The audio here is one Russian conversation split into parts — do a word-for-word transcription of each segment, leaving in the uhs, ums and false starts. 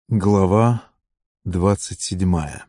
Глава двадцать седьмая.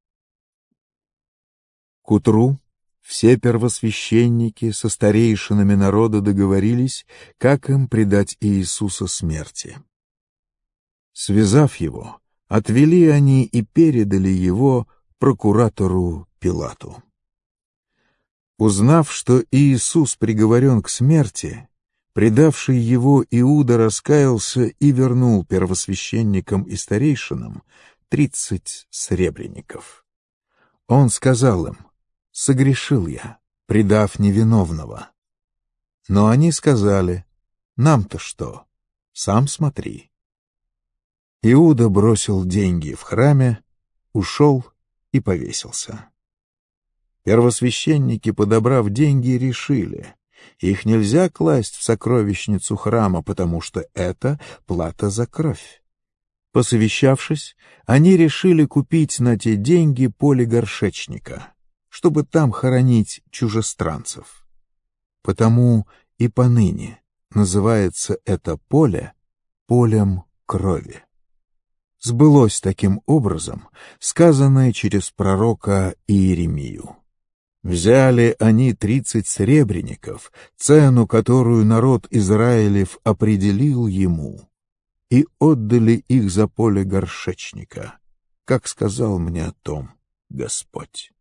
К утру все первосвященники со старейшинами народа договорились, как им предать Иисуса смерти. Связав его, отвели они и передали его прокуратору Пилату. Узнав, что Иисус приговорен к смерти, предавший его Иуда раскаялся и вернул первосвященникам и старейшинам тридцать сребреников. Он сказал им: «Согрешил я, предав невиновного». Но они сказали: «Нам-то что? Сам смотри». Иуда бросил деньги в храме, ушел и повесился. Первосвященники, подобрав деньги, решили: их нельзя класть в сокровищницу храма, потому что это плата за кровь. Посовещавшись, они решили купить на те деньги поле горшечника, чтобы там хоронить чужестранцев. Потому и поныне называется это поле полем крови. Сбылось таким образом сказанное через пророка Иеремию. Взяли они тридцать сребреников, цену, которую народ Израилев определил ему, и отдали их за поле горшечника, как сказал мне о том Господь.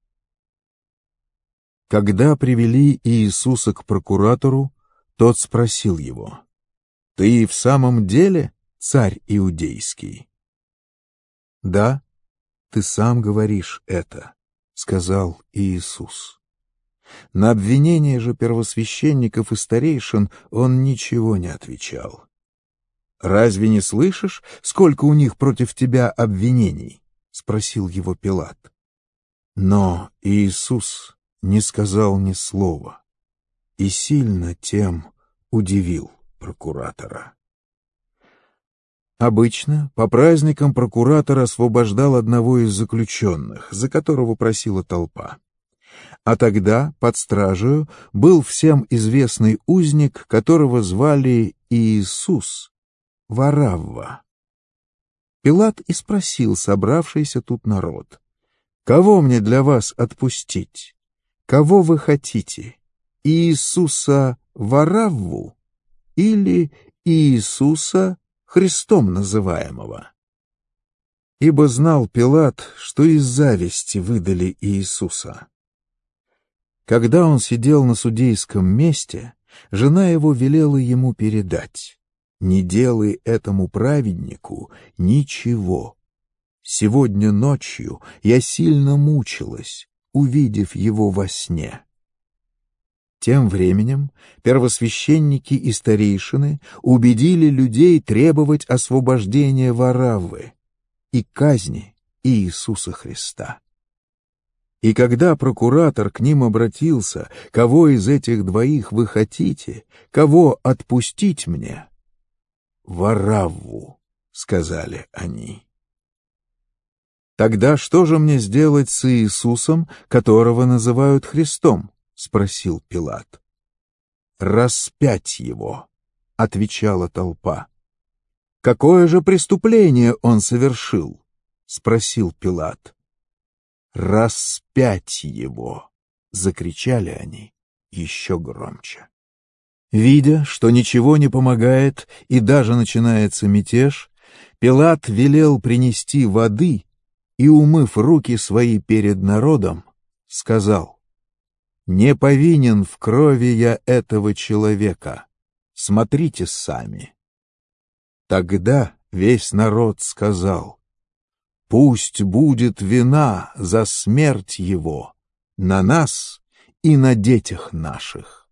Когда привели Иисуса к прокуратору, тот спросил его: «Ты в самом деле царь иудейский?» «Да, ты сам говоришь это», — сказал Иисус. На обвинение же первосвященников и старейшин он ничего не отвечал. «Разве не слышишь, сколько у них против тебя обвинений?» — спросил его Пилат. Но Иисус не сказал ни слова и сильно тем удивил прокуратора. Обычно по праздникам прокуратор освобождал одного из заключенных, за которого просила толпа. А тогда под стражею был всем известный узник, которого звали Иисус Варавва. Пилат и спросил собравшийся тут народ: «Кого мне для вас отпустить? Кого вы хотите? Иисуса Варавву или Иисуса Христом называемого?» Ибо знал Пилат, что из зависти выдали Иисуса. Когда он сидел на судейском месте, жена его велела ему передать: «Не делай этому праведнику ничего. Сегодня ночью я сильно мучилась, увидев его во сне». Тем временем первосвященники и старейшины убедили людей требовать освобождения Вараввы и казни Иисуса Христа. И когда прокуратор к ним обратился: «Кого из этих двоих вы хотите? Кого отпустить мне?» «Варавву», — сказали они. «Тогда что же мне сделать с Иисусом, которого называют Христом?» — спросил Пилат. «Распять его», — отвечала толпа. «Какое же преступление он совершил?» — спросил Пилат. «Распять его!» — закричали они еще громче. Видя, что ничего не помогает и даже начинается мятеж, Пилат велел принести воды и, умыв руки свои перед народом, сказал: «Не повинен в крови я этого человека, смотрите сами». Тогда весь народ сказал: «Пусть будет вина за смерть его на нас и на детях наших».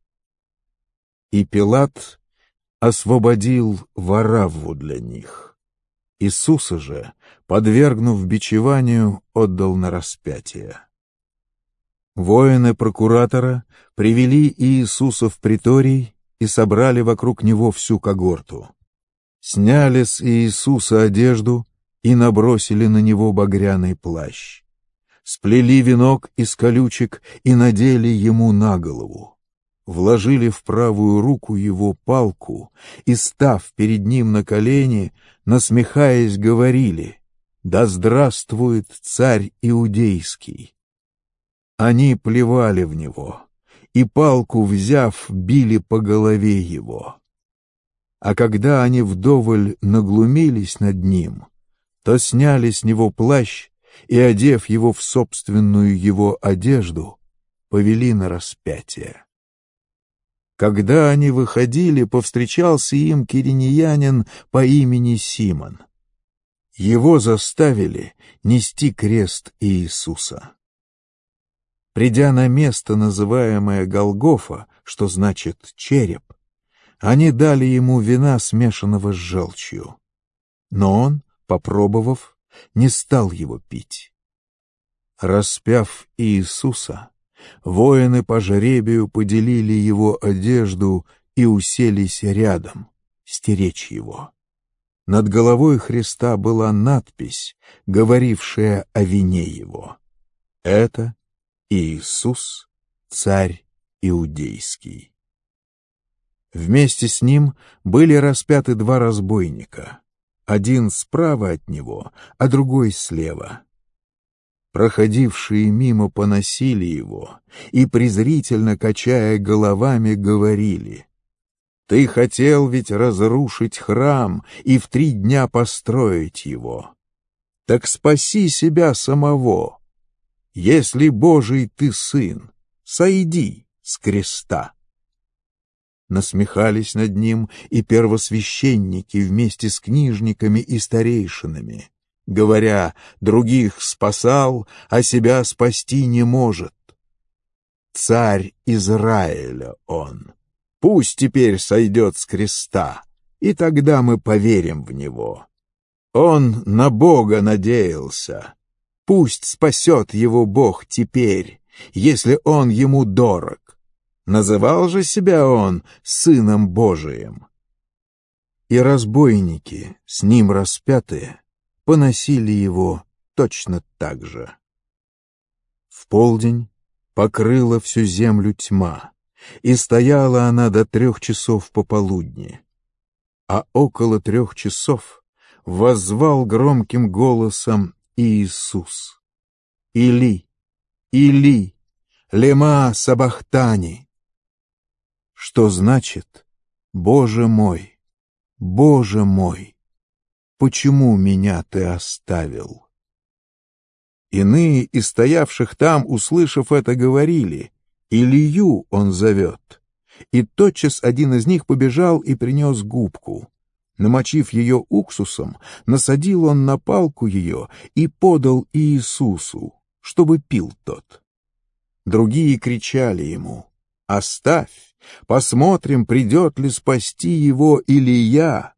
И Пилат освободил Варавву для них. Иисуса же, подвергнув бичеванию, отдал на распятие. Воины прокуратора привели Иисуса в приторий и собрали вокруг него всю когорту. Сняли с Иисуса одежду и набросили на него багряный плащ. Сплели венок из колючек и надели ему на голову. Вложили в правую руку его палку и, став перед ним на колени, насмехаясь, говорили: да здравствует царь иудейский. Они плевали в него, и палку взяв, били по голове его. А когда они вдоволь наглумились над ним, то сняли с него плащ и, одев его в собственную его одежду, повели на распятие. Когда они выходили, повстречался им киринеянин по имени Симон. Его заставили нести крест Иисуса. Придя на место, называемое Голгофа, что значит череп, они дали ему вина, смешанного с желчью. Но он, попробовав, не стал его пить. Распяв Иисуса, воины по жребию поделили его одежду и уселись рядом, стеречь его. Над головой Христа была надпись, говорившая о вине его. Это Иисус, царь иудейский. Вместе с ним были распяты два разбойника, один справа от него, а другой слева. Проходившие мимо поносили его и, презрительно качая головами, говорили: «Ты хотел ведь разрушить храм и в три дня построить его. Так спаси себя самого. Если Божий ты сын, сойди с креста». Насмехались над ним и первосвященники вместе с книжниками и старейшинами, говоря: других спасал, а себя спасти не может. Царь Израиля он. Пусть теперь сойдет с креста, и тогда мы поверим в него. Он на Бога надеялся. Пусть спасет его Бог теперь, если он ему дорог. Называл же себя он Сыном Божиим. И разбойники, с ним распятые, поносили его точно так же. В полдень покрыла всю землю тьма, и стояла она до трех часов пополудни. А около трех часов воззвал громким голосом Иисус: «Или, Или, лема сабахтани», что значит: «Боже мой, Боже мой, почему меня ты оставил?» Иные из стоявших там, услышав это, говорили: «Илью он зовет». И тотчас один из них побежал и принес губку. Намочив ее уксусом, насадил он на палку ее и подал Иисусу, чтобы пил тот. Другие кричали ему: «Оставь, посмотрим, придет ли спасти его Илия».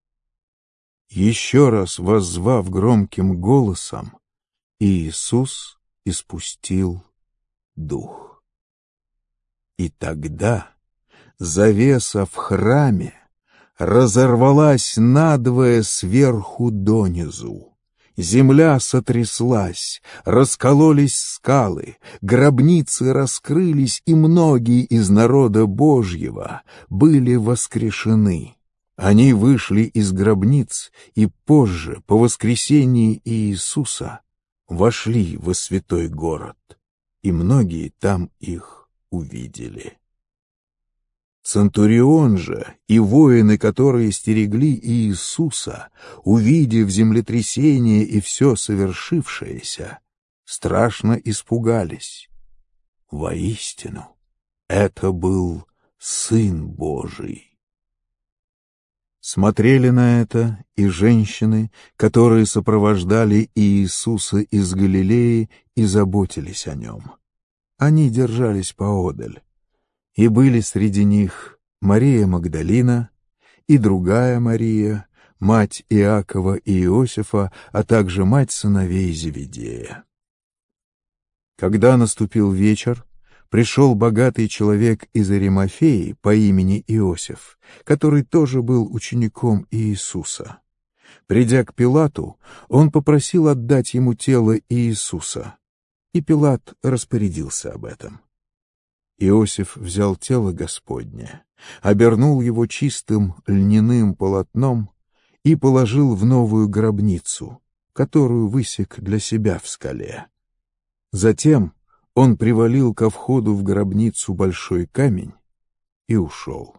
Еще раз воззвав громким голосом, Иисус испустил дух. И тогда завеса в храме разорвалась надвое сверху донизу. Земля сотряслась, раскололись скалы, гробницы раскрылись, и многие из народа Божьего были воскрешены. Они вышли из гробниц и позже, по воскресении Иисуса, вошли во святой город, и многие там их увидели. Центурион же и воины, которые стерегли Иисуса, увидев землетрясение и все совершившееся, страшно испугались. Воистину, это был Сын Божий. Смотрели на это и женщины, которые сопровождали Иисуса из Галилеи и заботились о нем. Они держались поодаль. И были среди них Мария Магдалина и другая Мария, мать Иакова и Иосифа, а также мать сыновей Зеведея. Когда наступил вечер, пришел богатый человек из Аримафеи по имени Иосиф, который тоже был учеником Иисуса. Придя к Пилату, он попросил отдать ему тело Иисуса, и Пилат распорядился об этом. Иосиф взял тело Господне, обернул его чистым льняным полотном и положил в новую гробницу, которую высек для себя в скале. Затем он привалил ко входу в гробницу большой камень и ушел.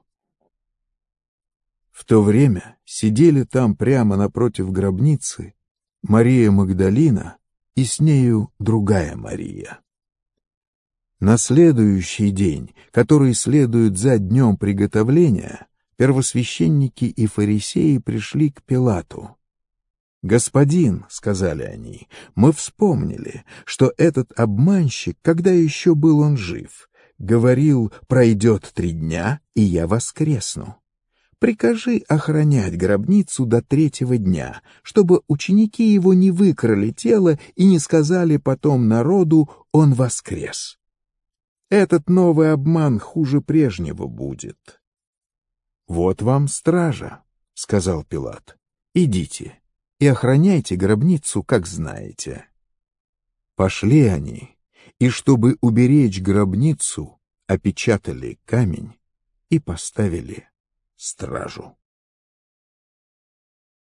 В то время сидели там прямо напротив гробницы Мария Магдалина и с нею другая Мария. На следующий день, который следует за днем приготовления, первосвященники и фарисеи пришли к Пилату. «Господин, — сказали они, — мы вспомнили, что этот обманщик, когда еще был он жив, говорил: пройдет три дня, и я воскресну. Прикажи охранять гробницу до третьего дня, чтобы ученики его не выкрали тело и не сказали потом народу: он воскрес. Этот новый обман хуже прежнего будет». «Вот вам стража, — сказал Пилат, — идите и охраняйте гробницу, как знаете». Пошли они, и, чтобы уберечь гробницу, опечатали камень и поставили стражу.